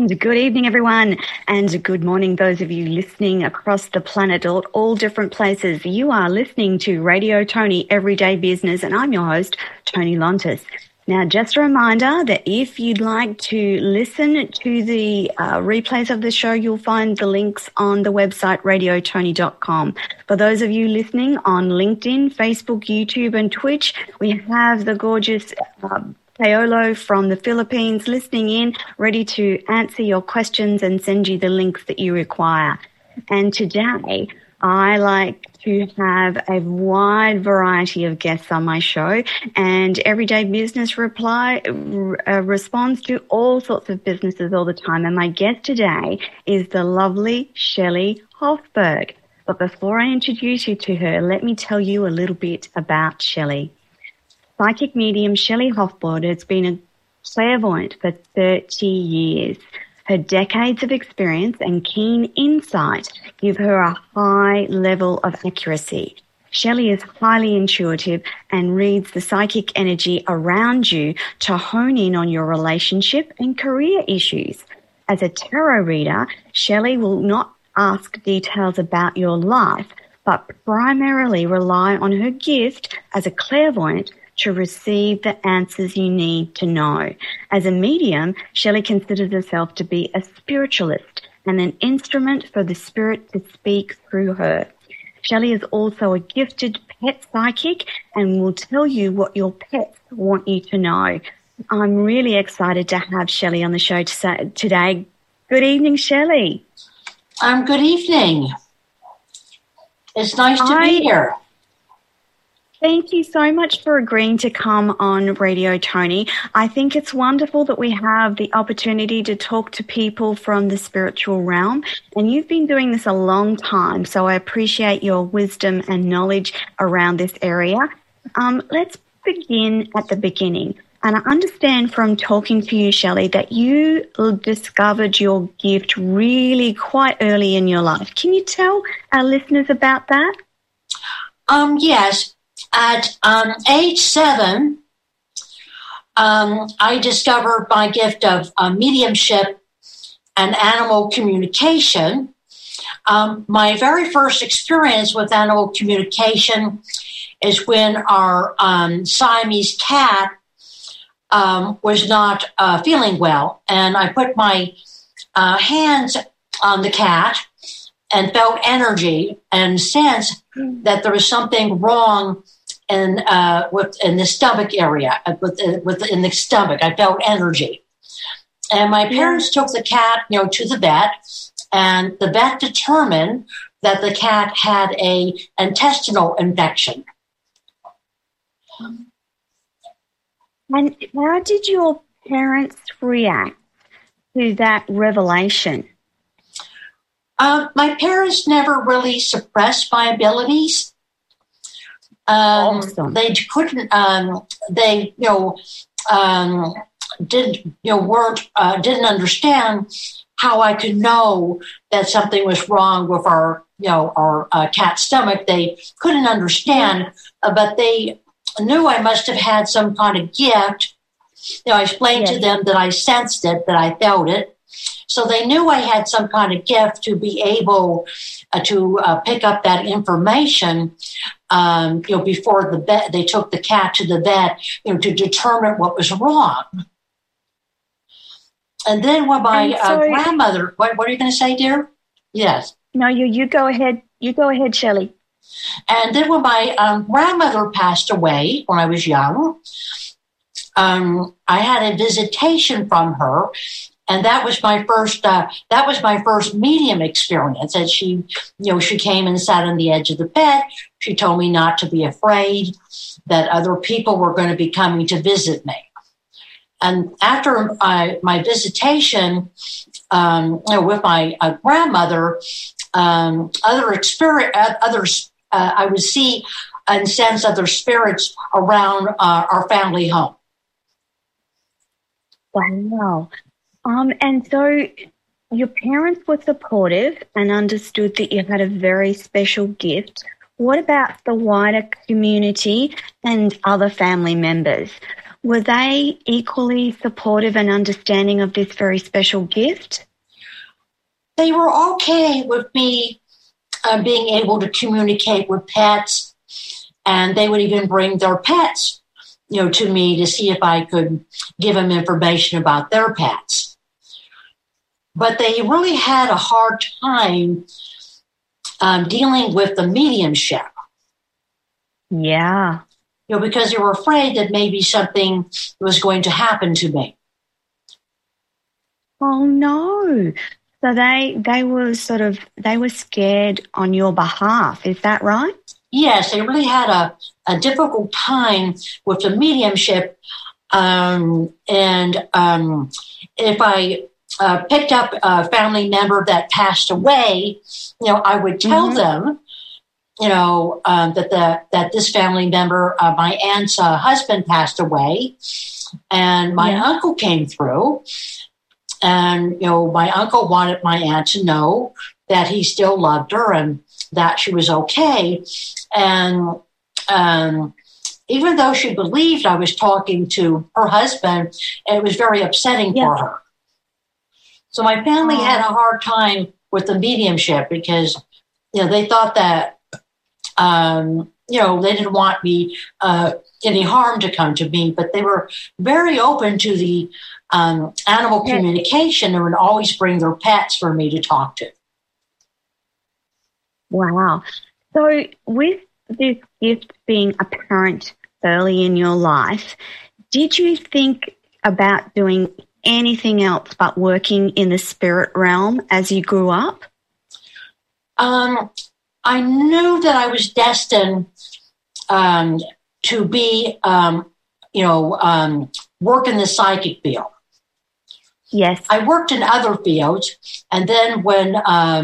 And good evening, everyone, and good morning, those of you listening across the planet, all different places. You are listening to Radio Tony Everyday Business, and I'm your host, Tony Lontis. Now, just a reminder that if you'd like to listen to the replays of the show, you'll find the links on the website radiotony.com. For those of you listening on LinkedIn, Facebook, YouTube, and Twitch, we have the gorgeous Paolo from the Philippines listening in, ready to answer your questions and send you the links that you require. And today, I like to have a wide variety of guests on my show, and Everyday Business responds to all sorts of businesses all the time. And my guest today is the lovely Shelley Hofburg. But before I introduce you to her, let me tell you a little bit about Shelley. Psychic medium Shelley Hofburg has been a clairvoyant for 30 years. Her decades of experience and keen insight give her a high level of accuracy. Shelley is highly intuitive and reads the psychic energy around you to hone in on your relationship and career issues. As a tarot reader, Shelley will not ask details about your life, but primarily rely on her gift as a clairvoyant to receive the answers you need to know. As a medium, Shelley considers herself to be a spiritualist and an instrument for the spirit to speak through her. Shelley is also a gifted pet psychic and will tell you what your pets want you to know. I'm really excited to have Shelley on the show today. Good evening, Shelley. Good evening. It's nice to be here. Thank you so much for agreeing to come on Radio Tony. I think it's wonderful that we have the opportunity to talk to people from the spiritual realm, and you've been doing this a long time, so I appreciate your wisdom and knowledge around this area. Let's begin at the beginning. And I understand from talking to you, Shelley, that you discovered your gift really quite early in your life. Can you tell our listeners about that? Yes. At age 7, I discovered my gift of mediumship and animal communication. My very first experience with animal communication is when our Siamese cat was not feeling well. And I put my hands on the cat and felt energy and sensed that there was something wrong in the stomach area, in the stomach. I felt energy. And my parents took the cat, to the vet, and the vet determined that the cat had a intestinal infection. And how did your parents react to that revelation? My parents never really suppressed my abilities. Awesome. They couldn't. They didn't understand how I could know that something was wrong with our cat's stomach. They couldn't understand, but they knew I must have had some kind of gift. I explained to them that I sensed it, that I felt it. So they knew I had some kind of gift to be able to pick up that information, before the vet. They took the cat to the vet, to determine what was wrong. And then when my grandmother, what are you going to say, dear? Yes. No, you go ahead. You go ahead, Shelley. And then when my grandmother passed away when I was young, I had a visitation from her. And that was my first medium experience. And she came and sat on the edge of the bed. She told me not to be afraid, that other people were going to be coming to visit me. And after my visitation, with my grandmother, I would see and sense other spirits around our family home. Wow. And so your parents were supportive and understood that you had a very special gift. What about the wider community and other family members? were they equally supportive and understanding of this very special gift? They were okay with me being able to communicate with pets, and they would even bring their pets, to me to see if I could give them information about their pets. But they really had a hard time dealing with the mediumship. Yeah. Because they were afraid that maybe something was going to happen to me. Oh, no. So they were scared on your behalf. Is that right? Yes, they really had a difficult time with the mediumship. And if I picked up a family member that passed away, I would tell them, that this family member, my aunt's husband passed away, and my uncle came through. And, my uncle wanted my aunt to know that he still loved her and that she was okay. And even though she believed I was talking to her husband, it was very upsetting for her. So my family had a hard time with the mediumship because, they thought that, they didn't want me any harm to come to me, but they were very open to the animal communication and would always bring their pets for me to talk to. Wow. So with this gift being apparent early in your life, did you think about doing anything else but working in the spirit realm as you grew up? I knew that I was destined to be, work in the psychic field. Yes. I worked in other fields, and then when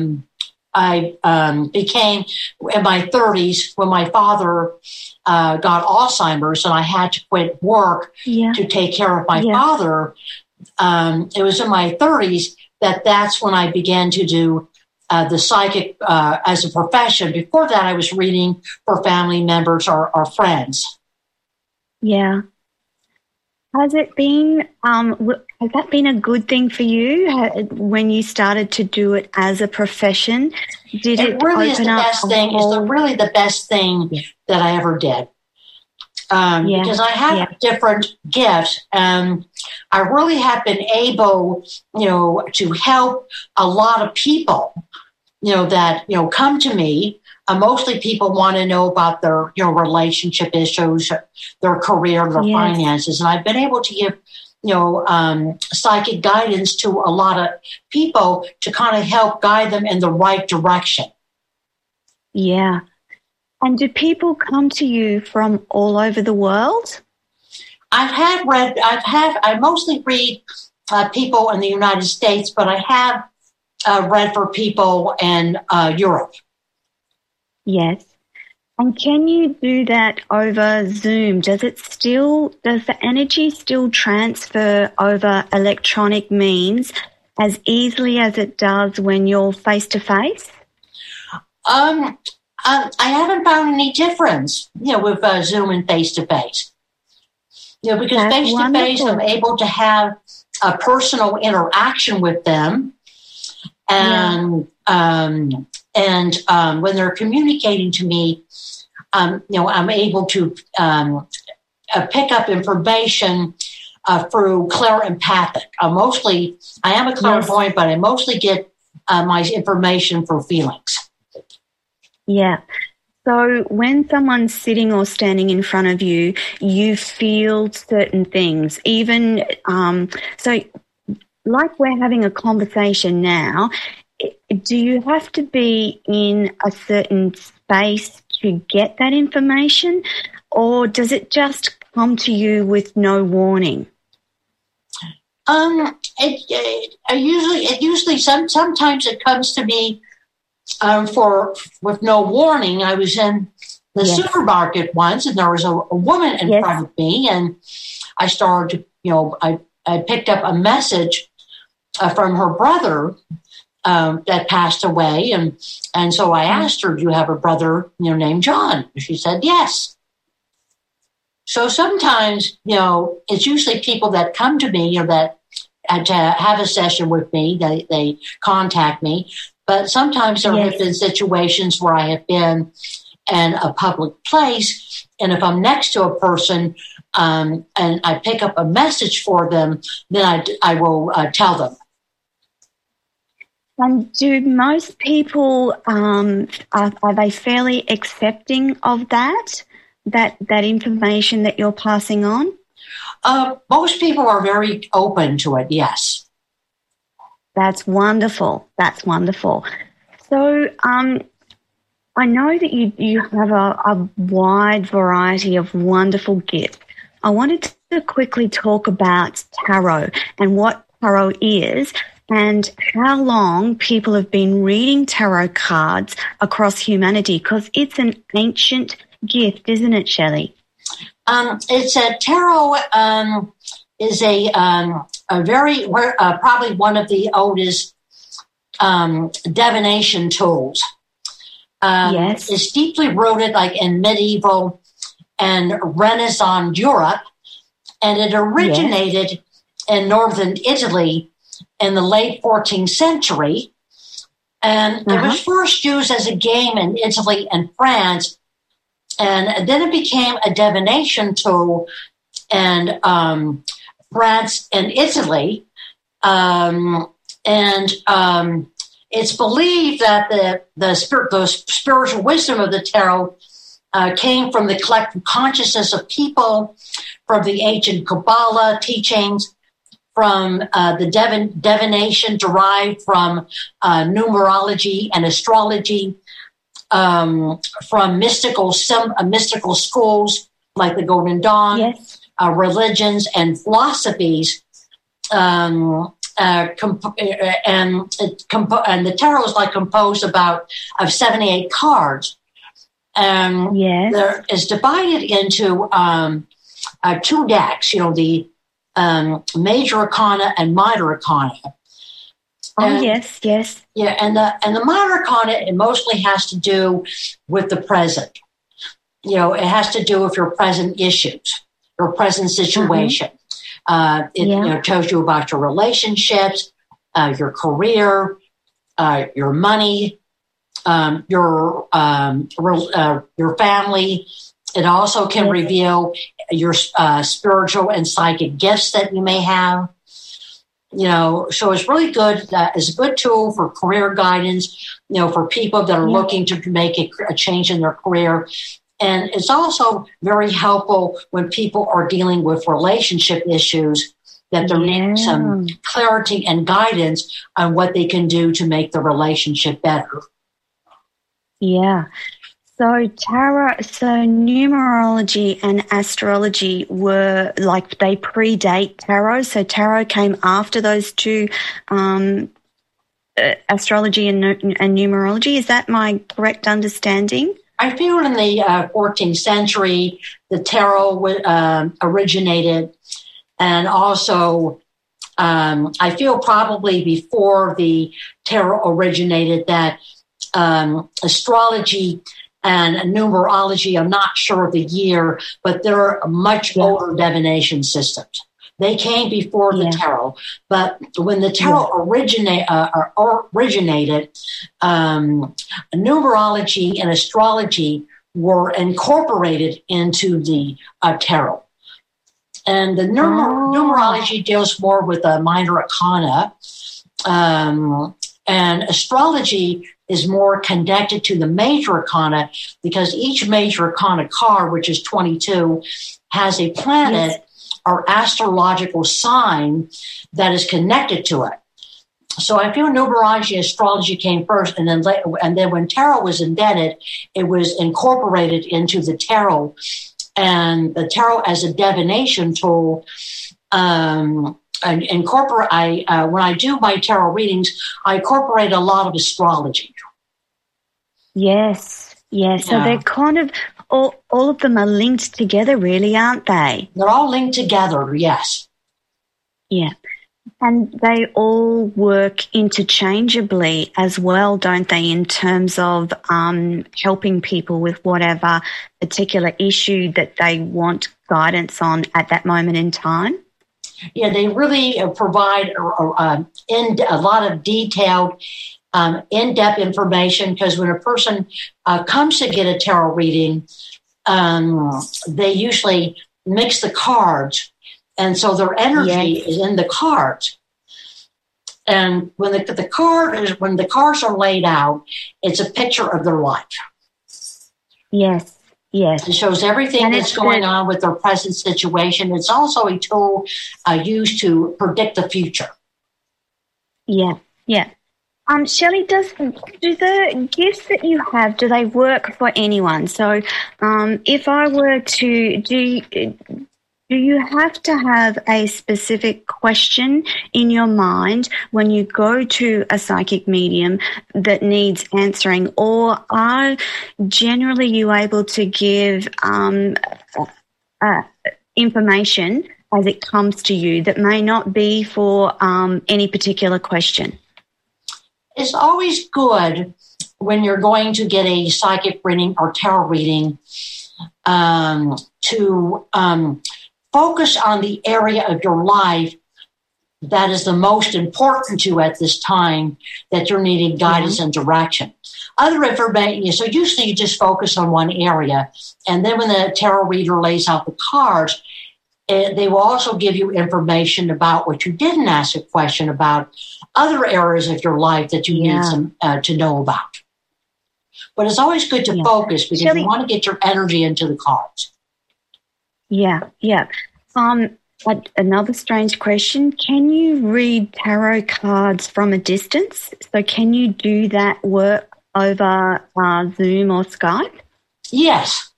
I became in my 30s, when my father got Alzheimer's and I had to quit work to take care of my father, it was in my 30s that's when I began to do the psychic as a profession. Before that, I was reading for family members or friends. Yeah. Has it been, has that been a good thing for you when you started to do it as a profession? Did it really open up It's really the best thing that I ever did. Because I have different gifts, and I really have been able, to help a lot of people, that, come to me. Mostly people want to know about their, relationship issues, their career, their finances. And I've been able to give, psychic guidance to a lot of people to kind of help guide them in the right direction. Yeah. And do people come to you from all over the world? I mostly read people in the United States, but I have read for people in Europe. Yes. And can you do that over Zoom? Does the energy still transfer over electronic means as easily as it does when you're face to face? I haven't found any difference, with Zoom and face to face. Because face to face, I'm able to have a personal interaction with them, and when they're communicating to me, I'm able to pick up information through clairempathic. I am a clairvoyant, but I mostly get my information through feelings. Yeah. So when someone's sitting or standing in front of you, you feel certain things. Even so, like we're having a conversation now. Do you have to be in a certain space to get that information, or does it just come to you with no warning? Sometimes it comes to me with no warning. I was in the supermarket once, and there was a woman in front of me, and I started to, I picked up a message from her brother that passed away, and so I asked her, "Do you have a brother, named John?" And she said, "Yes." So sometimes, it's usually people that come to me, that to have a session with me, they contact me. But sometimes there have been situations where I have been in a public place, and if I'm next to a person and I pick up a message for them, then I will tell them. And do most people, are they fairly accepting of that information that you're passing on? Most people are very open to it, yes. That's wonderful. That's wonderful. So I know that you have a wide variety of wonderful gifts. I wanted to quickly talk about tarot and what tarot is and how long people have been reading tarot cards across humanity, because it's an ancient gift, isn't it, Shelley? It's a tarot is a very probably one of the oldest divination tools. Yes, it's deeply rooted, like in medieval and Renaissance Europe, and it originated in northern Italy in the late 14th century, and it was first used as a game in Italy and France. And then it became a divination tool in France and Italy. It's believed that the spiritual wisdom of the tarot came from the collective consciousness of people, from the ancient Kabbalah teachings, from the divination derived from numerology and astrology, from mystical schools like the Golden Dawn, religions and philosophies, and the tarot is composed of 78 cards. There is divided into two decks. The major arcana and minor arcana. Yes. Yeah, and the minor arcana, it mostly has to do with the present. It has to do with your present issues, your present situation. It tells you about your relationships, your career, your money, your family. It also can reveal your spiritual and psychic gifts that you may have. So it's really good. It's a good tool for career guidance, for people that are looking to make a change in their career. And it's also very helpful when people are dealing with relationship issues, that they're needing some clarity and guidance on what they can do to make the relationship better. Yeah. So numerology and astrology were they predate tarot. So tarot came after those two, astrology and numerology. Is that my correct understanding? I feel in the 14th century, the tarot originated, and also I feel probably before the tarot originated that astrology and numerology, I'm not sure of the year, but they're much older divination systems. They came before the tarot, but when the tarot originated, numerology and astrology were incorporated into the tarot. And the numerology deals more with the minor arcana, and astrology is more connected to the major arcana, because each major arcana card, which is 22, has a planet or astrological sign that is connected to it. So I feel numerology and astrology came first, and then when tarot was invented, it was incorporated into the tarot. And the tarot as a divination tool, when I do my tarot readings, I incorporate a lot of astrology. Yes. So they're kind of, all of them are linked together, really, aren't they? They're all linked together, yes. Yeah. And they all work interchangeably as well, don't they, in terms of helping people with whatever particular issue that they want guidance on at that moment in time? Yeah, they really provide a lot of detailed, in-depth information, because when a person comes to get a tarot reading, they usually mix the cards. And so their energy is in the cards. And when the cards are laid out, it's a picture of their life. Yes. It shows everything that's going on with their present situation. It's also a tool used to predict the future. Yeah. Shelley, do the gifts that you have, do they work for anyone? So if I were to do you have to have a specific question in your mind when you go to a psychic medium that needs answering, or are generally you able to give information as it comes to you that may not be for any particular question? It's always good when you're going to get a psychic reading or tarot reading to focus on the area of your life that is the most important to you at this time, that you're needing guidance and direction. Other information, so usually you just focus on one area, and then when the tarot reader lays out the cards, they will also give you information about what you didn't ask a question about, other areas of your life that you need to know about. But it's always good to focus, because you want to get your energy into the cards. Yeah. Another strange question. Can you read tarot cards from a distance? So can you do that work over Zoom or Skype? Yes.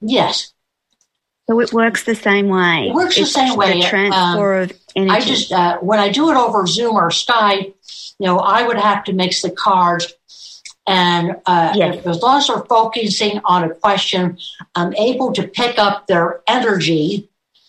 So it works the same way? It works the same way. The transfer of energy. I just, when I do it over Zoom or Skype, I would have to mix the cards. And as long as they're focusing on a question, I'm able to pick up their energy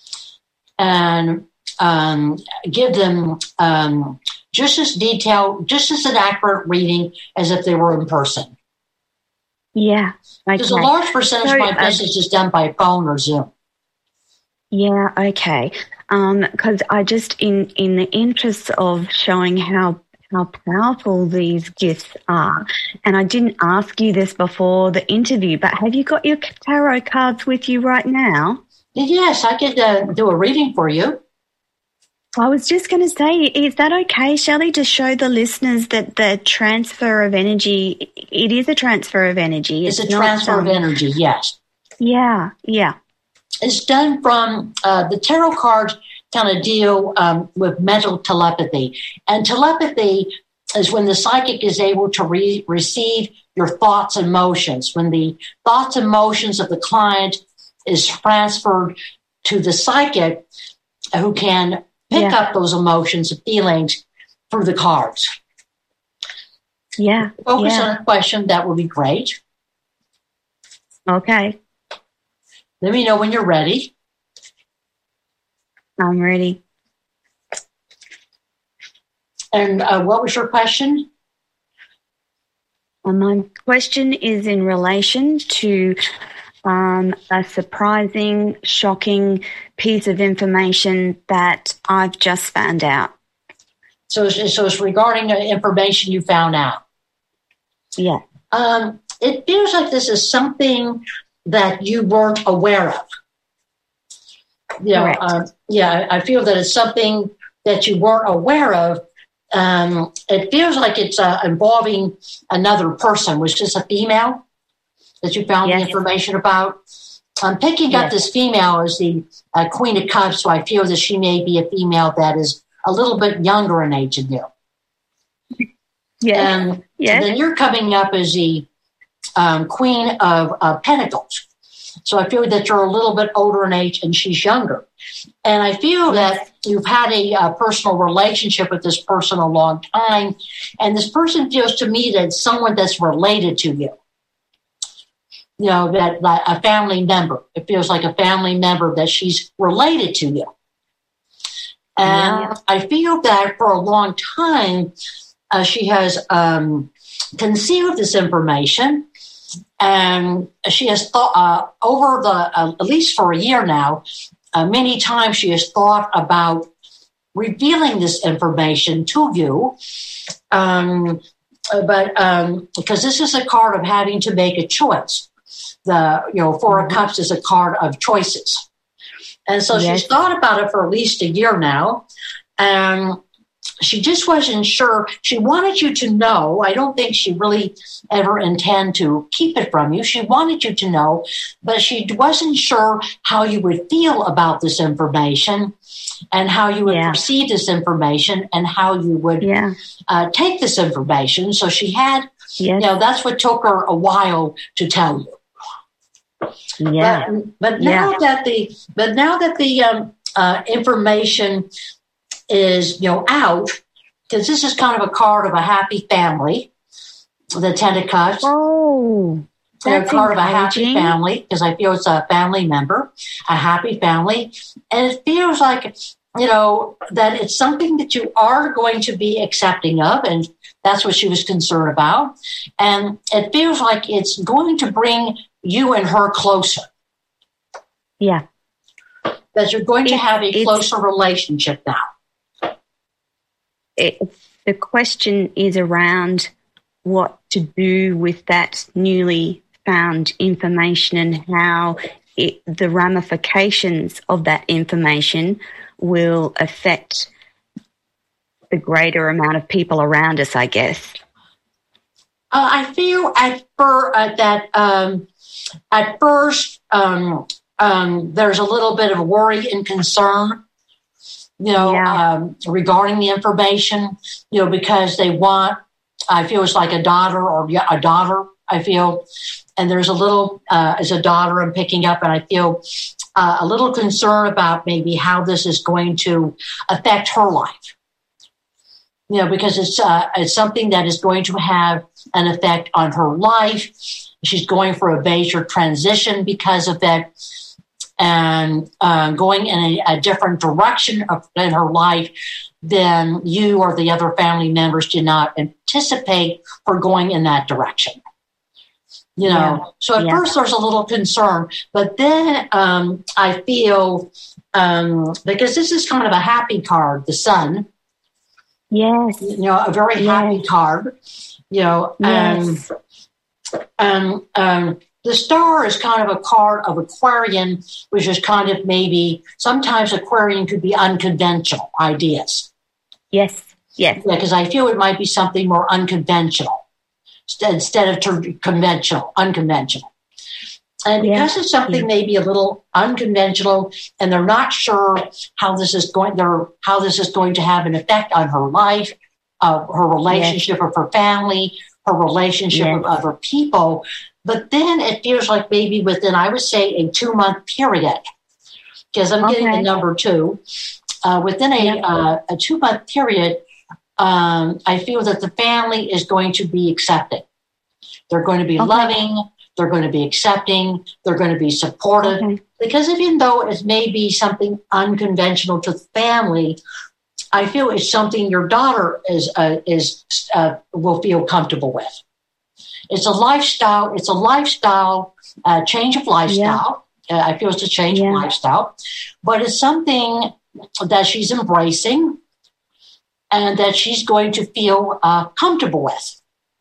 and give them just as detailed, just as an accurate reading as if they were in person. Yeah. Okay. Because a large percentage of my business is done by phone or Zoom. Yeah, okay. Because I just, in the interest of showing how powerful these gifts are, and I didn't ask you this before the interview, but have you got your tarot cards with you right now? Yes, I could do a reading for you. I was just going to say, is that okay, Shelley, to show the listeners that the transfer of energy, it is a transfer of energy. It's a transfer of energy, yes. Yeah. It's done from the tarot cards kind of deal with mental telepathy. And telepathy is when the psychic is able to receive your thoughts and emotions. When the thoughts and emotions of the client is transferred to the psychic, who can pick up those emotions and feelings through the cards. Yeah. Focus on a question, that would be great. Okay. Let me know when you're ready. I'm ready. And what was your question? My question is in relation to a surprising, shocking piece of information that I've just found out. So it's regarding the information you found out. Yeah. It feels like this is something that you weren't aware of. I feel that it's something that you weren't aware of. It feels like it's involving another person. Was this a female that you found the information about? I'm picking up this female as the Queen of Cups, so I feel that she may be a female that is a little bit younger in age than you. And then you're coming up as the Queen of Pentacles. So I feel that you're a little bit older in age and she's younger. And I feel that you've had a personal relationship with this person a long time. And this person feels to me that it's someone that's related to you. That like a family member. It feels like a family member that she's related to you. And I feel that for a long time, she has concealed this information, and she has thought over at least for a year now, many times she has thought about revealing this information to you. But because this is a card of having to make a choice. The Four of Cups is a card of choices. And so she's thought about it for at least a year now. And she just wasn't sure. She wanted you to know. I don't think she really ever intended to keep it from you. She wanted you to know, but she wasn't sure how you would feel about this information and how you would perceive this information and how you would take this information. So she had, that's what took her a while to tell you. Yeah. But now that the information is out, because this is kind of a card of a happy family, the Ten of Cups. Oh, that's a card of a happy family, because I feel it's a family member, a happy family, and it feels like that it's something that you are going to be accepting of, and that's what she was concerned about. And it feels like it's going to bring you and her closer. Yeah. That you're going to have a closer relationship now. The question is around what to do with that newly found information and how the ramifications of that information will affect the greater amount of people around us, I guess. I feel at first there's a little bit of worry and concern, regarding the information, because they want, I feel it's like a daughter, I feel, and there's a little, as a daughter I'm picking up, and I feel a little concern about maybe how this is going to affect her life. Because it's something that is going to have an effect on her life. She's going for a major transition because of that, and going in a different direction in her life than you or the other family members did not anticipate her going in that direction. So at first there's a little concern, but then I feel, because this is kind of a happy card, the Sun. Yes. A very happy card, and the Star is kind of a card of Aquarian, which is kind of maybe, sometimes Aquarian could be unconventional ideas. Yes. Yeah, because I feel it might be something more unconventional instead of unconventional. And because it's something maybe a little unconventional, and they're not sure how this is going to have an effect on her life, her relationship with her family, her relationship with other people. But then it feels like maybe within, I would say, a 2-month period, because I'm getting the number 2. Within a 2-month period, I feel that the family is going to be accepting. They're going to be loving. They're going to be accepting. They're going to be supportive. Because even though it may be something unconventional to the family, I feel it's something your daughter will feel comfortable with. It's a lifestyle. It's a lifestyle change of lifestyle. I feel it's a change of lifestyle, but it's something that she's embracing and that she's going to feel comfortable with.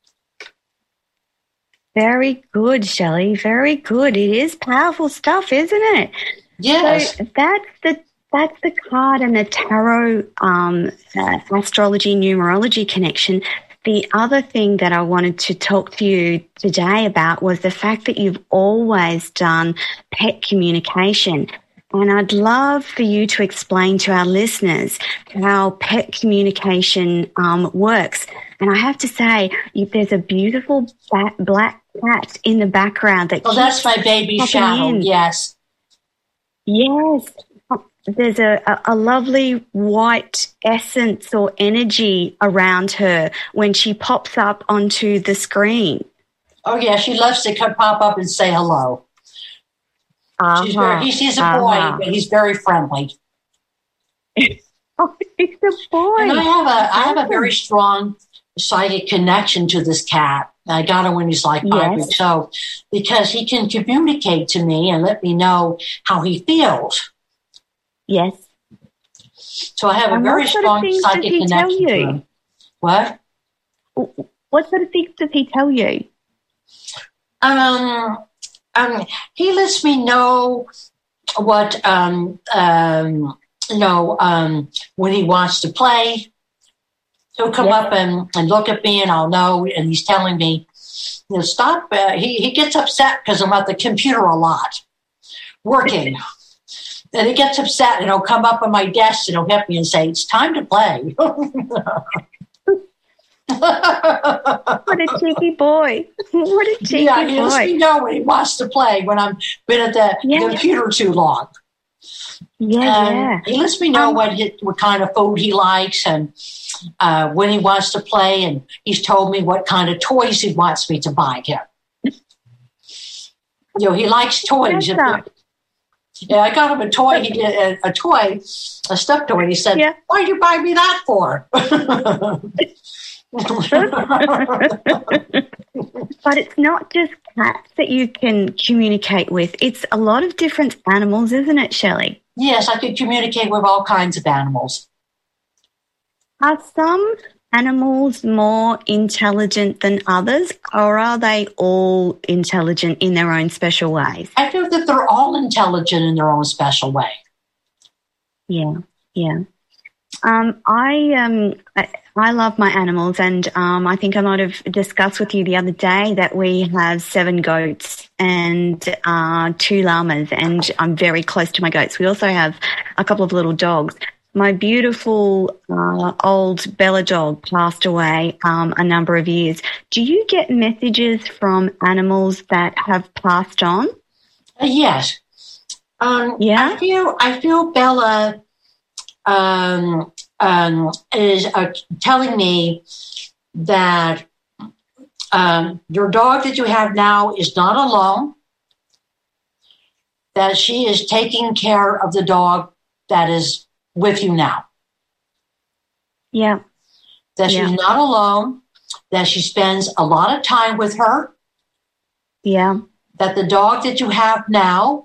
Very good, Shelley. Very good. It is powerful stuff, isn't it? Yes. So that's the card and the tarot astrology numerology connection. The other thing that I wanted to talk to you today about was the fact that you've always done pet communication. And I'd love for you to explain to our listeners how pet communication works. And I have to say, there's a beautiful black cat in the background that that's my baby shadow. Yes. Yes. There's a lovely white essence or energy around her when she pops up onto the screen. Oh, yeah. She loves to pop up and say hello. He's a boy, but he's very friendly. Oh, he's a boy. And I have a very strong psychic connection to this cat. I got him when he's like 5 weeks old because he can communicate to me and let me know how he feels. Yes. So I have a very strong psychic connection to him. What? What sort of things does he tell you? He lets me know what when he wants to play. He'll come up and look at me, and I'll know. And he's telling me, stop. He gets upset because I'm at the computer a lot, working. And he gets upset, and he'll come up on my desk, and he'll hit me and say, "It's time to play." What a cheeky boy. What a cheeky boy. He lets me know when he wants to play when I've been at the computer too long. He lets me know what kind of food he likes and when he wants to play, and he's told me what kind of toys he wants me to buy him. He likes toys. I got him a toy. He did a stuffed toy. And he said, "Why did you buy me that for?" But it's not just cats that you can communicate with. It's a lot of different animals, isn't it, Shelley? Yes, I can communicate with all kinds of animals. Are some animals more intelligent than others, or are they all intelligent in their own special ways? I feel that they're all intelligent in their own special way. Yeah. I love my animals, and I think I might have discussed with you the other day that we have 7 goats and 2 llamas, and I'm very close to my goats. We also have a couple of little dogs. My beautiful old Bella dog passed away a number of years. Do you get messages from animals that have passed on? Yes. I feel Bella is telling me that your dog that you have now is not alone, that she is taking care of the dog that is with you now. Yeah. That she's not alone, that she spends a lot of time with her. Yeah. That the dog that you have now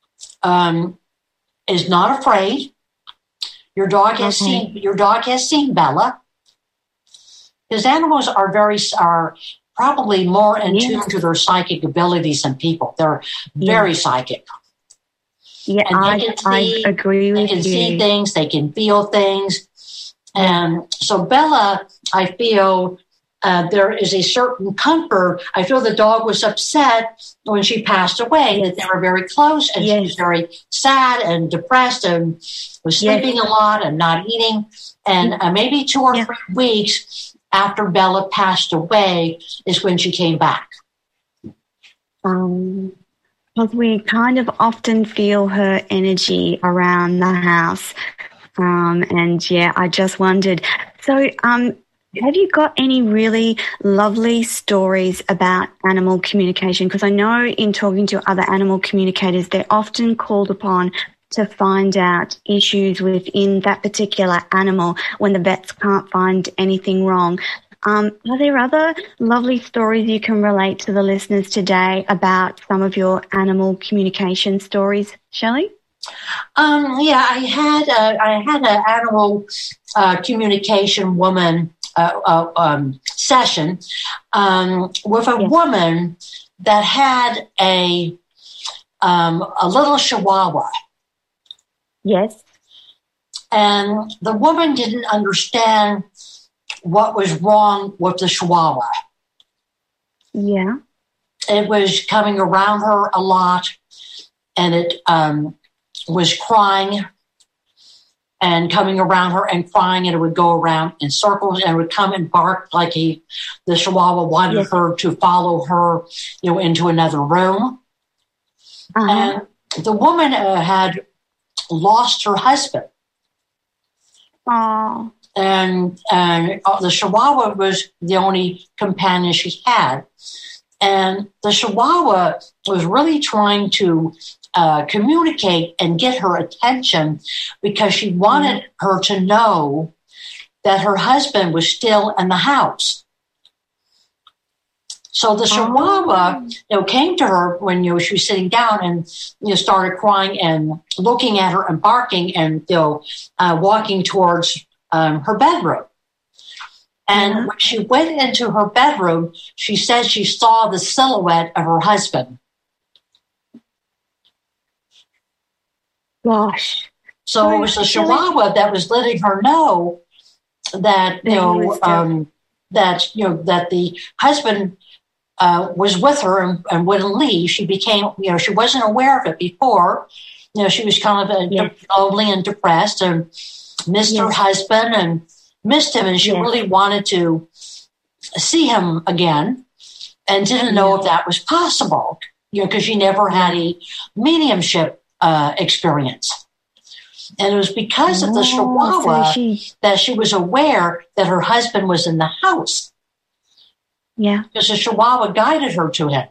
is not afraid. Your dog has seen Bella. Because animals are probably more in tune to their psychic abilities than people. They're very psychic. Yeah, I agree with you. They can see things, they can feel things. And so Bella, I feel there is a certain comfort. I feel the dog was upset when she passed away, that they were very close, and she was very sad and depressed and was sleeping a lot and not eating. And maybe 2 or 3 weeks after Bella passed away is when she came back. Because we kind of often feel her energy around the house. I just wondered. So, have you got any really lovely stories about animal communication? Because I know in talking to other animal communicators, they're often called upon to find out issues within that particular animal when the vets can't find anything wrong. Are there other lovely stories you can relate to the listeners today about some of your animal communication stories, Shelley? I had an animal communication woman session with a woman that had a little Chihuahua. Yes. And the woman didn't understand what was wrong with the Chihuahua. Yeah. It was coming around her a lot, and it was crying and coming around her and crying, and it would go around in circles, and it would come and bark like the Chihuahua wanted her to follow her, into another room. And the woman had lost her husband. Oh. And the Chihuahua was the only companion she had. And the Chihuahua was really trying to communicate and get her attention because she wanted her to know that her husband was still in the house. So the Chihuahua, came to her when she was sitting down and started crying and looking at her and barking and walking towards her bedroom. And when she went into her bedroom, she said she saw the silhouette of her husband. Gosh. So it was the Chihuahua that was letting her know that that the husband was with her and wouldn't leave. She became, she wasn't aware of it before. She was kind of lonely and depressed and missed her husband and missed him, and she really wanted to see him again and didn't know if that was possible, because she never had a mediumship experience. And it was because of the Chihuahua that she was aware that her husband was in the house. Yeah. Because the Chihuahua guided her to him.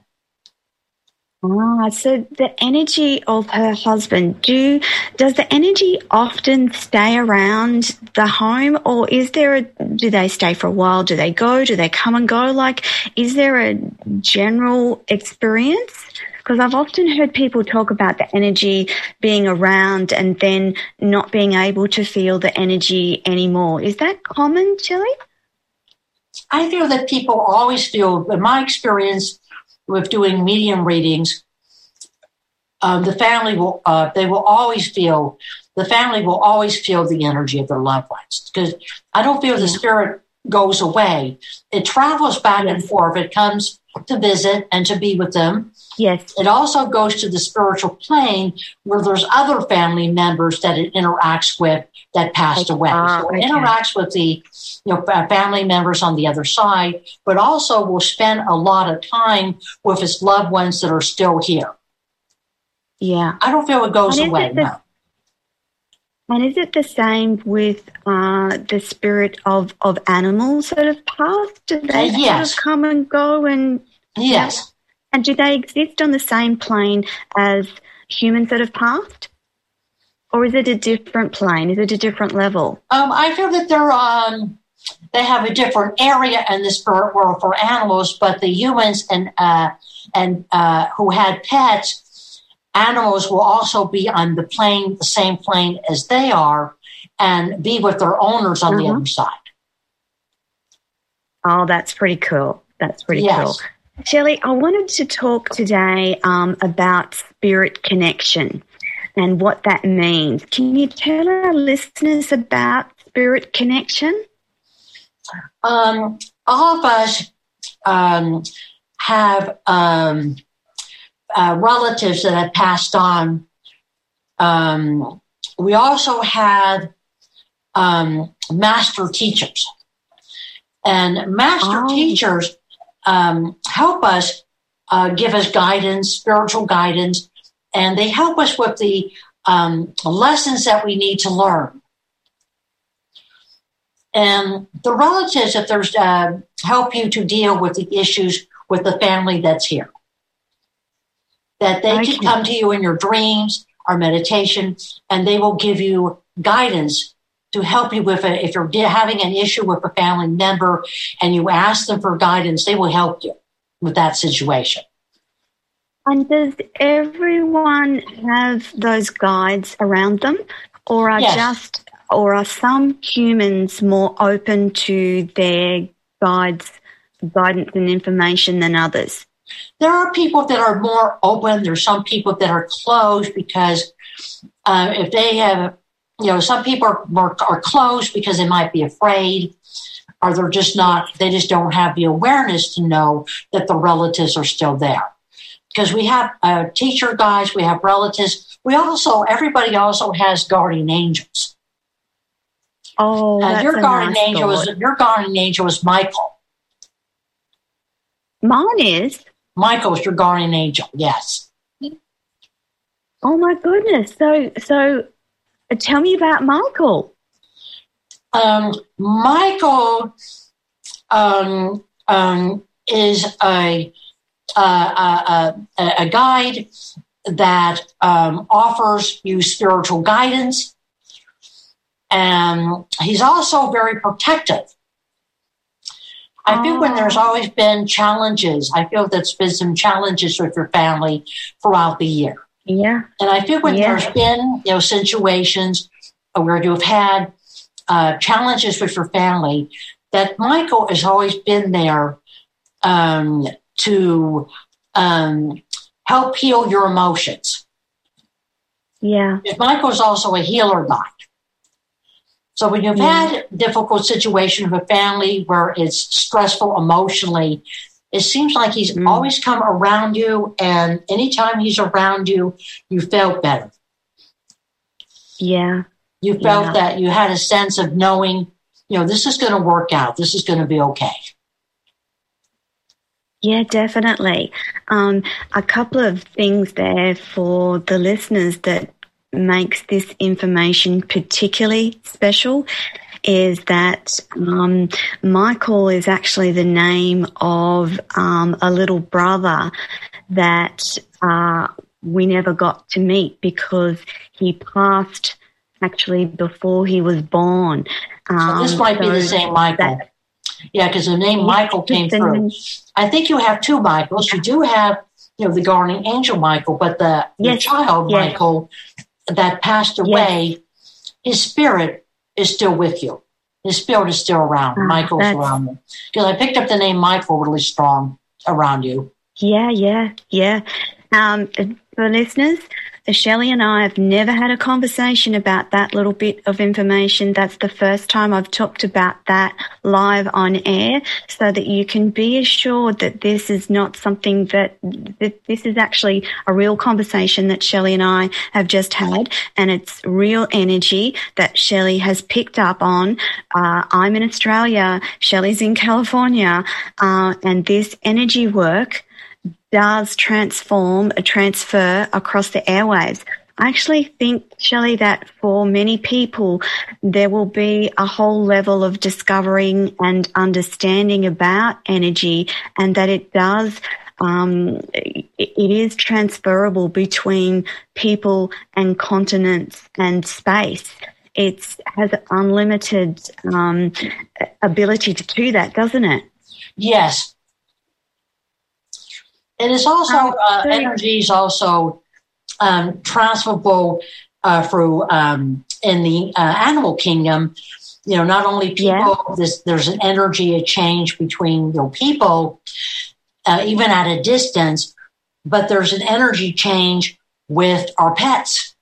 So the energy of her husband, does the energy often stay around the home, or do they stay for a while? Do they go? Do they come and go? Like, is there a general experience? Because I've often heard people talk about the energy being around and then not being able to feel the energy anymore. Is that common, Shelley? I feel that people always feel, in my experience with doing medium readings, the family will always feel the energy of their loved ones. Because I don't feel the spirit goes away. It travels back and forth. It comes to visit and to be with them. Yes. It also goes to the spiritual plane where there's other family members that it interacts with that passed away. So it interacts with the family members on the other side, but also will spend a lot of time with its loved ones that are still here. Yeah. I don't feel it goes away, no. And is it the same with the spirit of animals that have passed? Do they sort of come and go? And yes. And do they exist on the same plane as humans that have passed? Or is it a different plane? Is it a different level? I feel that they have a different area in the spirit world for animals, but the humans and who had pets, animals will also be on the same plane as they are, and be with their owners on the other side. Oh, that's pretty cool. That's pretty cool. Shelley, I wanted to talk today about spirit connection and what that means. Can you tell our listeners about spirit connection? All of us have relatives that have passed on. We also have master teachers. And master teachers help us, give us guidance, spiritual guidance, and they help us with the lessons that we need to learn. And the relatives, if there's help you to deal with the issues with the family that's here. That they can come to you in your dreams or meditation, and they will give you guidance to help you with it. If you're having an issue with a family member and you ask them for guidance, they will help you with that situation. And does everyone have those guides around them, or are some humans more open to their guidance and information than others? There are people that are more open. There's some people that are closed because if they have, some people are closed because they might be afraid, or they're just not, they just don't have the awareness to know that the relatives are still there. Because we have teacher guides, we have relatives. Everybody also has guardian angels. Oh, that's your guardian angel is Michael. Mine is? Michael's your guardian angel, yes. Oh my goodness. So tell me about Michael. Michael is a guide that offers you spiritual guidance. And he's also very protective. I feel when there's always been challenges, I feel there's been some challenges with your family throughout the year. Yeah. And I feel when there's been, situations where you've had challenges with your family, that Michael has always been there to help heal your emotions. Yeah. Michael's also a healer guide. So when you've had difficult situations with family where it's stressful emotionally, it seems like he's always come around you, and anytime he's around you, you felt better. Yeah. You felt that you had a sense of knowing, this is going to work out. This is going to be okay. Yeah, definitely. A couple of things there for the listeners that makes this information particularly special is that Michael is actually the name of a little brother that we never got to meet because he passed actually before he was born. So this might be the same Michael. Because the name Michael came through. I think you have two Michaels. You do have, the guardian angel Michael, but the child Michael that passed away, his spirit is still with you. His spirit is still around. Michael's around you. Because I picked up the name Michael really strong around you. Yeah. For listeners, Shelley and I have never had a conversation about that little bit of information. That's the first time I've talked about that live on air, so that you can be assured that this is not something that this is actually a real conversation that Shelley and I have just had, and it's real energy that Shelley has picked up on. I'm in Australia, Shelley's in California, and this energy work does transfer across the airwaves. I actually think, Shelley, that for many people, there will be a whole level of discovering and understanding about energy, and that it does, it is transferable between people and continents and space. It has unlimited ability to do that, doesn't it? Yes. It is also, energy is also transferable through in the animal kingdom. Not only people, there's an energy exchange between people, even at a distance, but there's an energy change with our pets.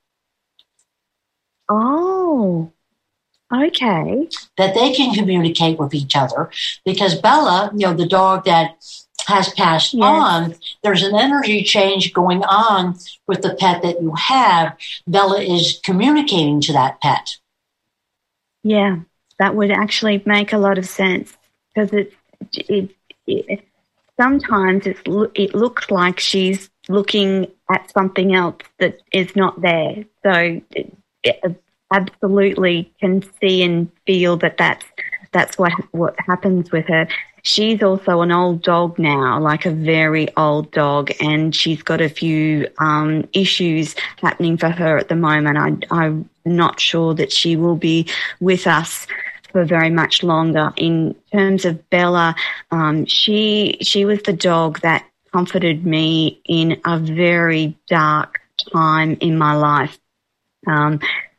Oh, okay. That they can communicate with each other, because Bella, the dog that has passed on, there's an energy change going on with the pet that you have. Bella is communicating to that pet. Yeah, that would actually make a lot of sense, because it sometimes it looks like she's looking at something else that is not there. So it absolutely can see and feel that that's what happens with her. She's also an old dog now, like a very old dog, and she's got a few issues happening for her at the moment. I'm not sure that she will be with us for very much longer. In terms of Bella, she was the dog that comforted me in a very dark time in my life, and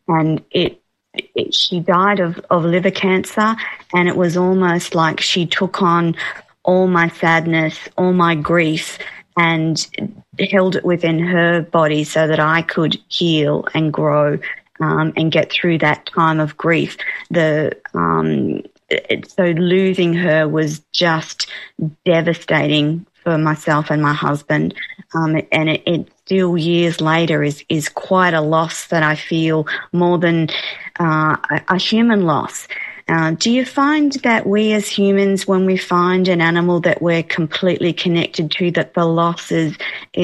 she died of liver cancer, and it was almost like she took on all my sadness, all my grief, and held it within her body so that I could heal and grow and get through that time of grief. So losing her was just devastating for myself and my husband, and it still years later is quite a loss that I feel, more than a human loss. Do you find that we as humans, when we find an animal that we're completely connected to, that the loss is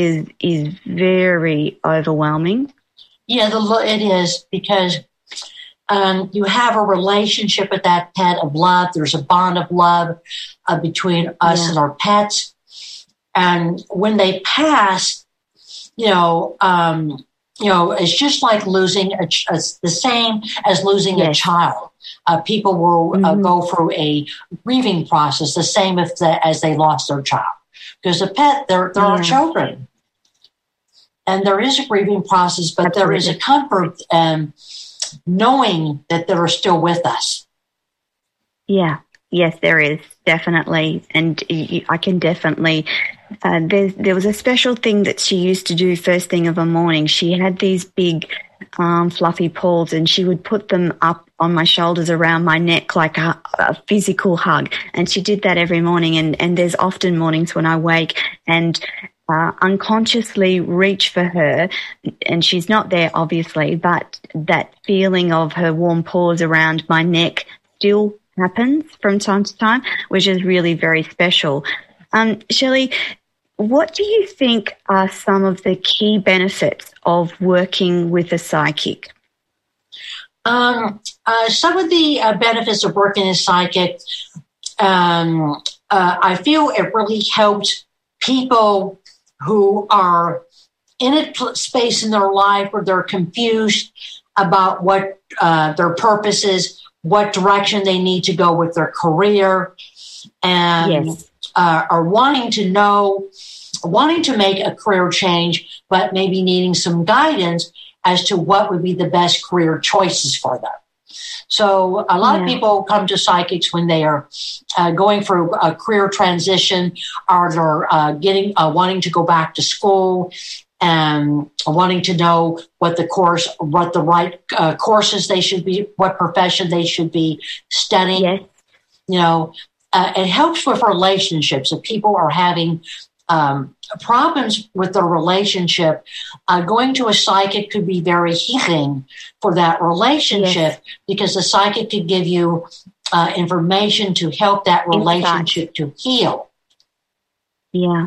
very overwhelming? Yeah, it is, because you have a relationship with that pet of love. There's a bond of love between us and our pets. And when they pass, it's just like losing the same as losing a child. People will go through a grieving process, the same as they lost their child. Because a pet, they're our children. And there is a grieving process, but there is a comfort knowing that they're still with us. Yeah. Yes, there is, definitely. And I can definitely, there was a special thing that she used to do first thing of a morning. She had these big fluffy paws, and she would put them up on my shoulders around my neck like a physical hug. And she did that every morning. And there's often mornings when I wake and unconsciously reach for her, and she's not there, obviously, but that feeling of her warm paws around my neck still happens from time to time, which is really very special. Shelley, what do you think are some of the key benefits of working with a psychic? Some of the benefits of working as a psychic, I feel it really helped people who are in a space in their life where they're confused about what their purpose is, what direction they need to go with their career, and are wanting to make a career change, but maybe needing some guidance as to what would be the best career choices for them. So a lot of people come to psychics when they are going through a career transition, or they're wanting to go back to school and wanting to know what the right courses they should be, what profession they should be studying. Yes. It helps with relationships. If people are having problems with their relationship, going to a psychic could be very healing for that relationship, because the psychic could give you information to help that relationship to heal. Yeah.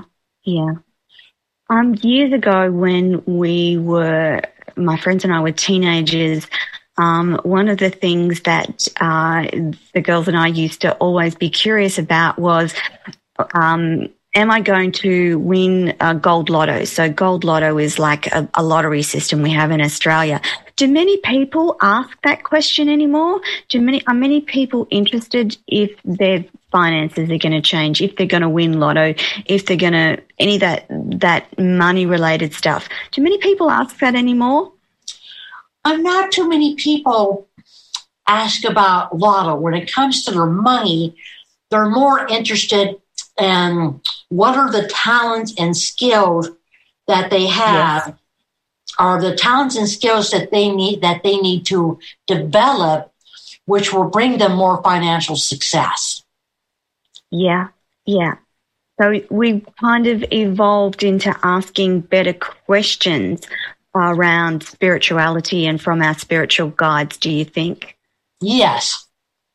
Years ago, when my friends and I were teenagers, one of the things that the girls and I used to always be curious about was, am I going to win a gold lotto? So gold lotto is like a lottery system we have in Australia. Do many people ask that question anymore? Are many people interested if their finances are going to change, if they're going to win lotto, if they're going to any of that money related stuff? Do many people ask that anymore? Not too many people ask about lotto. When it comes to their money, they're more interested in what are the talents and skills that they have, are the talents and skills that they need to develop, which will bring them more financial success. Yeah. So we kind of evolved into asking better questions around spirituality and from our spiritual guides, do you think? Yes.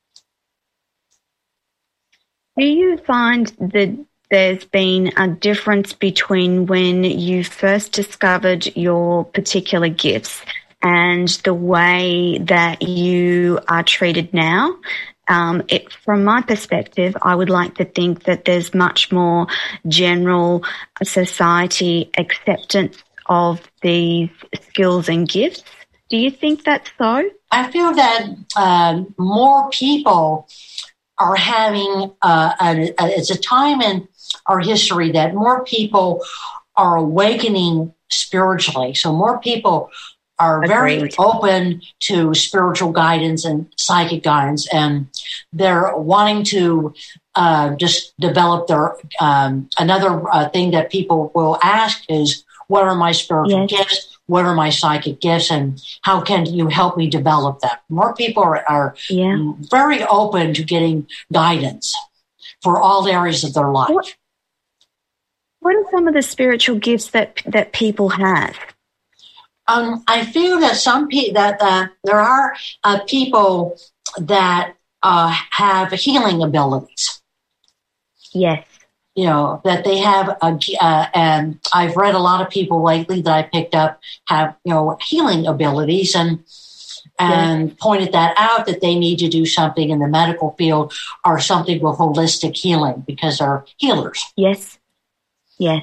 Do you find that there's been a difference between when you first discovered your particular gifts and the way that you are treated now? From my perspective, I would like to think that there's much more general society acceptance of these skills and gifts. Do you think that's so? I feel that more people are having, it's a time in our history that more people are awakening spiritually. So more people are very open to spiritual guidance and psychic guidance, and they're wanting to just develop their, another thing that people will ask is, what are my spiritual gifts? What are my psychic gifts? And how can you help me develop them? More people are very open to getting guidance for all areas of their life. What are some of the spiritual gifts that people have? I feel that there are people that have healing abilities. Yes. That they have, and I've read a lot of people lately that I picked up have, healing abilities and pointed that out, that they need to do something in the medical field or something with holistic healing because they're healers. Yes.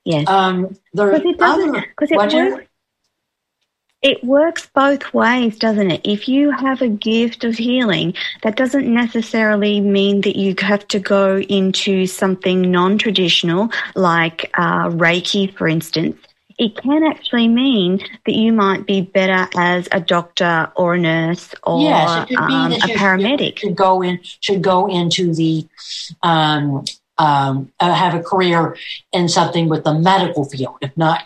Yes. There's Because it doesn't. Because it works both ways, doesn't it? If you have a gift of healing, that doesn't necessarily mean that you have to go into something non-traditional like Reiki, for instance. It can actually mean that you might be better as a doctor or a nurse or yes, it could be that a paramedic. Should go into the have a career in something with the medical field, if not,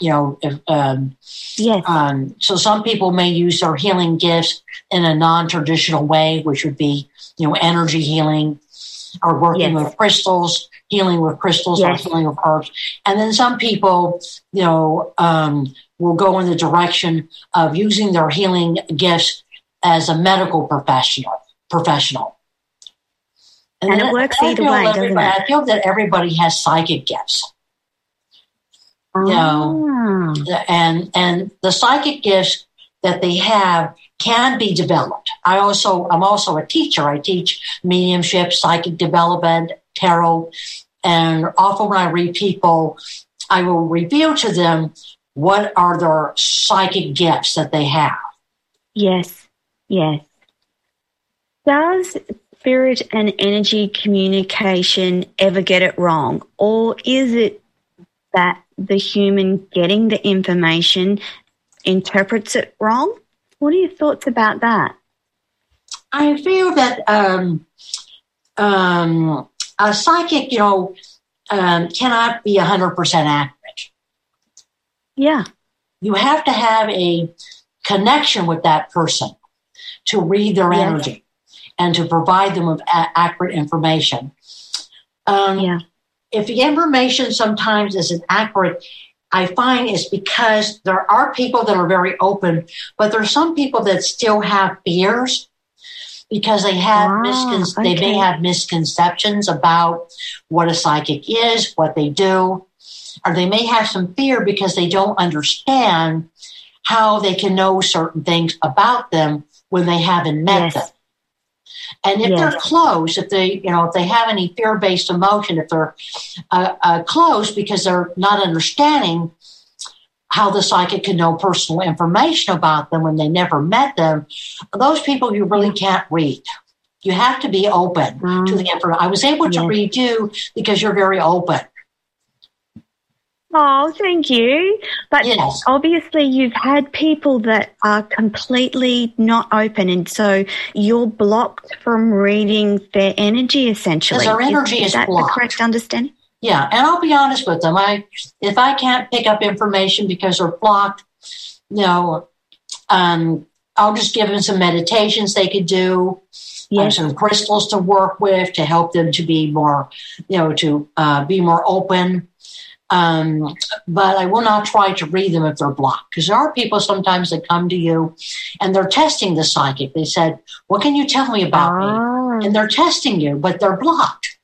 Yes. So some people may use their healing gifts in a non-traditional way, which would be, energy healing or working with crystals, healing with crystals or healing with herbs. And then some people, will go in the direction of using their healing gifts as a medical professional. And it works either way, doesn't it? I feel that everybody has psychic gifts. And the psychic gifts that they have can be developed. I'm also a teacher. I teach mediumship, psychic development, tarot, and often when I read people, I will reveal to them what are their psychic gifts that they have. Yes. Does spirit and energy communication ever get it wrong? Or is it that the human getting the information interprets it wrong? What are your thoughts about that? I feel that a psychic, cannot be 100% accurate. Yeah. You have to have a connection with that person to read their energy and to provide them with accurate information. If the information sometimes isn't accurate, I find it's because there are people that are very open, but there are some people that still have fears because they have they may have misconceptions about what a psychic is, what they do, or they may have some fear because they don't understand how they can know certain things about them when they haven't met them. And if they're closed, if they have any fear-based emotion, if they're closed because they're not understanding how the psychic can know personal information about them when they never met them, those people you really can't read. You have to be open to the information. I was able to read you because you're very open. Oh, thank you. But obviously you've had people that are completely not open, and so you're blocked from reading their energy, essentially. Because their energy is that blocked. The correct understanding? Yeah, and I'll be honest with them. If I can't pick up information because they're blocked, I'll just give them some meditations they could do, some crystals to work with to help them to be more, be more open. But I will not try to read them if they're blocked, because there are people sometimes that come to you and they're testing the psychic. They said, what can you tell me about me? And they're testing you, but they're blocked.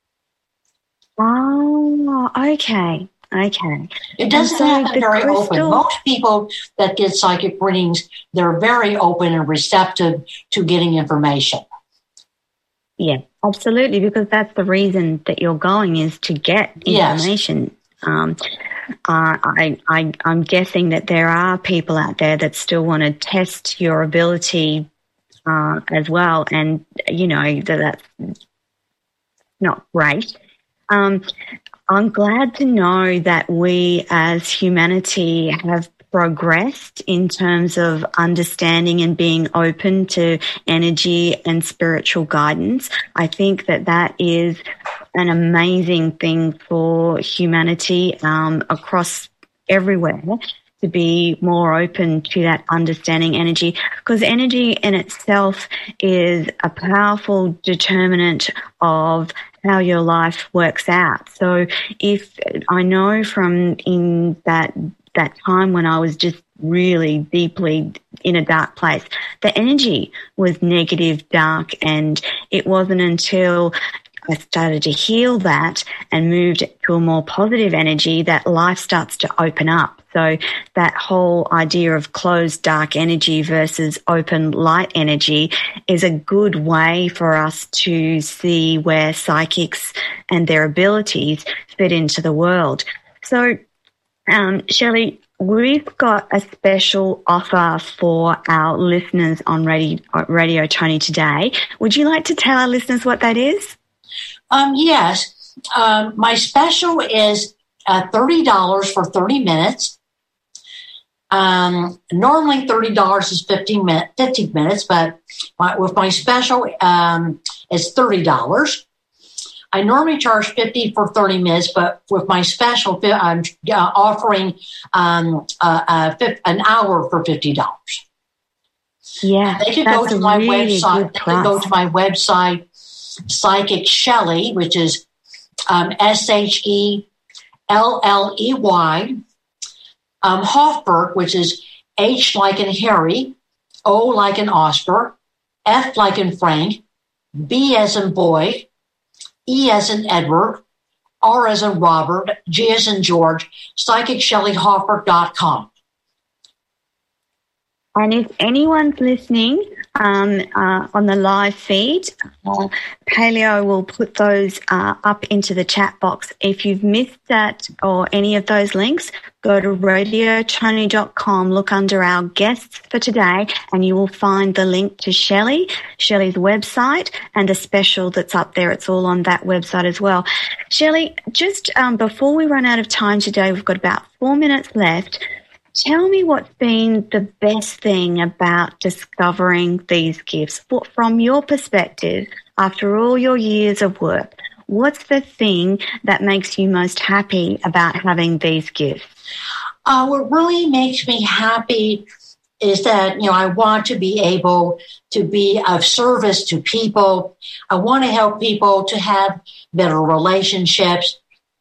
Oh, okay. It doesn't happen very open. Most people that get psychic readings, they're very open and receptive to getting information. Yeah, absolutely, because that's the reason that you're going, is to get information. I'm guessing that there are people out there that still want to test your ability as well, and that's not great. I'm glad to know that we as humanity have progressed in terms of understanding and being open to energy and spiritual guidance. I think that is an amazing thing for humanity across everywhere, to be more open to that understanding energy, because energy in itself is a powerful determinant of how your life works out. So if I know from in that time when I was just really deeply in a dark place, the energy was negative, dark, and it wasn't until I started to heal that and moved to a more positive energy that life starts to open up. So that whole idea of closed dark energy versus open light energy is a good way for us to see where psychics and their abilities fit into the world. So Shelley, we've got a special offer for our listeners on Radio Tony today. Would you like to tell our listeners what that is? Yes. My special is $30 for 30 minutes. Normally $30 is 15 minutes, but with my special, it's $30. I normally charge $50 for 30 minutes, but with my special, I'm offering an hour for $50. Yeah, they can go to my website. They can go to my website, Psychic Shelley, which is SHELLEY, Hofberg, which is H like in Harry, O like in Oscar, F like in Frank, B as in boy, E as in Edward, R as in Robert, G as in George, PsychicShelleyHofberg.com. And if anyone's listening on the live feed, Paleo will put those up into the chat box. If you've missed that or any of those links, go to radiotony.com, look under our guests for today, and you will find the link to Shelley's website and the special that's up there. It's all on that website as well. Shelley, just before we run out of time today, we've got about 4 minutes left. Tell me what's been the best thing about discovering these gifts. From your perspective, after all your years of work, what's the thing that makes you most happy about having these gifts? What really makes me happy is that, I want to be able to be of service to people. I want to help people to have better relationships,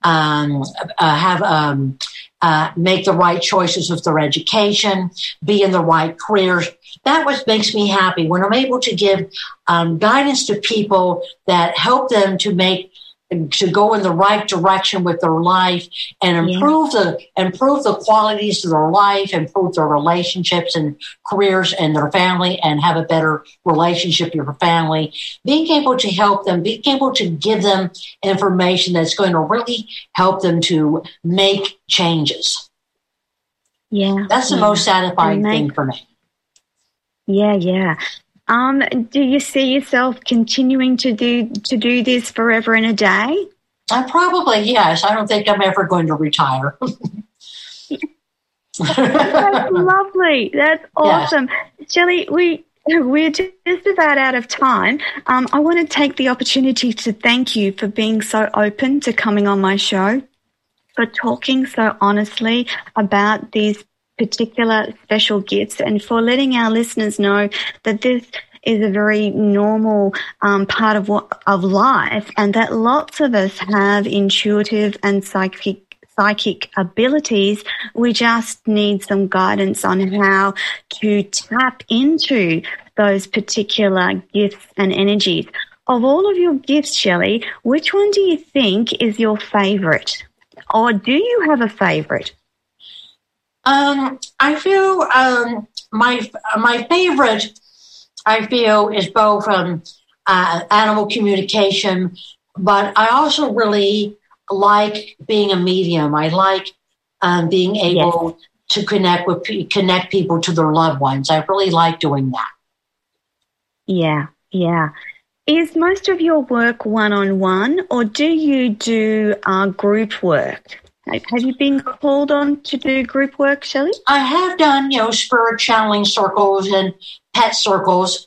make the right choices with their education, be in the right careers. That what makes me happy when I'm able to give guidance to people that help them to go in the right direction with their life and improve the qualities of their life, improve their relationships and careers and their family, and have a better relationship with your family. Being able to help them, being able to give them information that's going to really help them to make changes. Yeah. That's the most satisfying thing for me. Yeah. Do you see yourself continuing to do this forever and a day? Probably, yes. I don't think I'm ever going to retire. That's lovely. That's awesome. Yes. Shelley, we're just about out of time. I want to take the opportunity to thank you for being so open to coming on my show, for talking so honestly about these particular special gifts, and for letting our listeners know that this is a very normal part of life, and that lots of us have intuitive and psychic abilities. We just need some guidance on how to tap into those particular gifts and energies. Of all of your gifts, Shelley, which one do you think is your favorite? Or do you have a favorite? I feel my favorite, I feel, is both animal communication, but I also really like being a medium. I like being able to connect people to their loved ones. I really like doing that. Yeah. Is most of your work one-on-one, or do you do group work? Have you been called on to do group work, Shelley? I have done, spirit channeling circles and pet circles,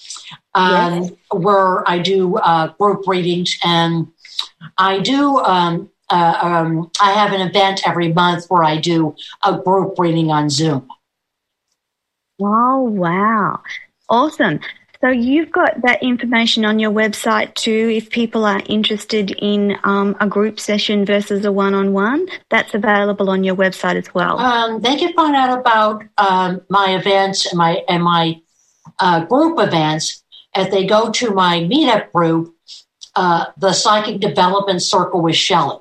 where I do group readings, and I do. I have an event every month where I do a group reading on Zoom. Oh, wow. Awesome. So you've got that information on your website too. If people are interested in a group session versus a one-on-one, that's available on your website as well. They can find out about my events and my group events if they go to my meetup group, the Psychic Development Circle with Shelley.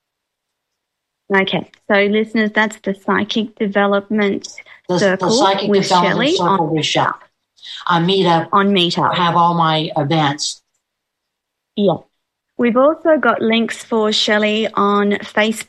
Okay, so listeners, that's the Psychic Development Circle the Psychic with Development Shelley Circle with Shelley. On Meetup. I have all my events. Yeah. We've also got links for Shelley on Facebook,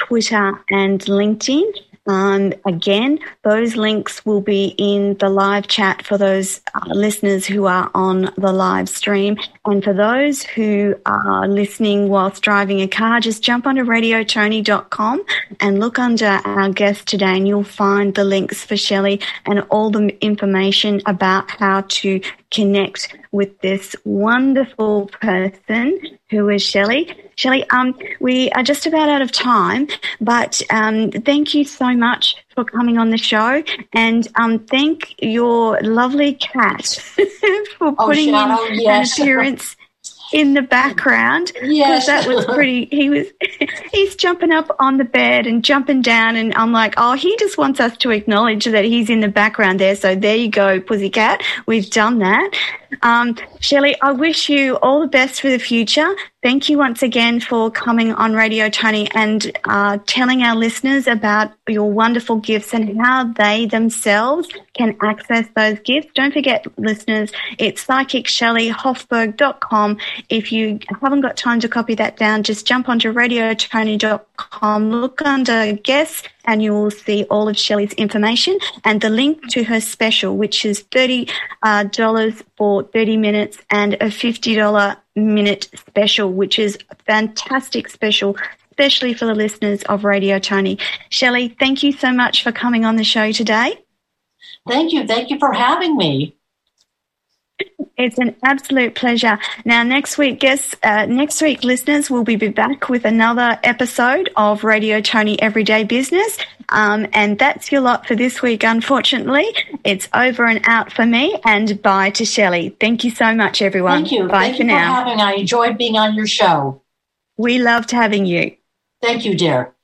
Twitter and LinkedIn. Again, those links will be in the live chat for those listeners who are on the live stream. And for those who are listening whilst driving a car, just jump onto radiotony.com and look under our guest today, and you'll find the links for Shelley and all the information about how to connect with this wonderful person who is Shelley. Shelley, we are just about out of time, but thank you so much for coming on the show, and thank your lovely cat for putting in an appearance in the background. Yes, that was pretty. He's jumping up on the bed and jumping down, and I'm like, oh, he just wants us to acknowledge that he's in the background there. So there you go, Pussycat. We've done that. Shelley, I wish you all the best for the future. Thank you once again for coming on Radio Tony and telling our listeners about your wonderful gifts and how they themselves can access those gifts. Don't forget, listeners, it's psychicshelleyhoffberg.com. If you haven't got time to copy that down, just jump onto radiotony.com, look under guests, and you will see all of Shelley's information and the link to her special, which is $30 for 30 minutes and a $50 minute special, which is a fantastic special, especially for the listeners of Radio Tony. Shelley, thank you so much for coming on the show today. Thank you. Thank you for having me. It's an absolute pleasure. Now, next week, listeners, we'll be back with another episode of Radio Tony Everyday Business. And that's your lot for this week, unfortunately. It's over and out for me, and bye to Shelley. Thank you so much, everyone. Thank you. Bye Thank for you now. I enjoyed being on your show. We loved having you. Thank you, dear.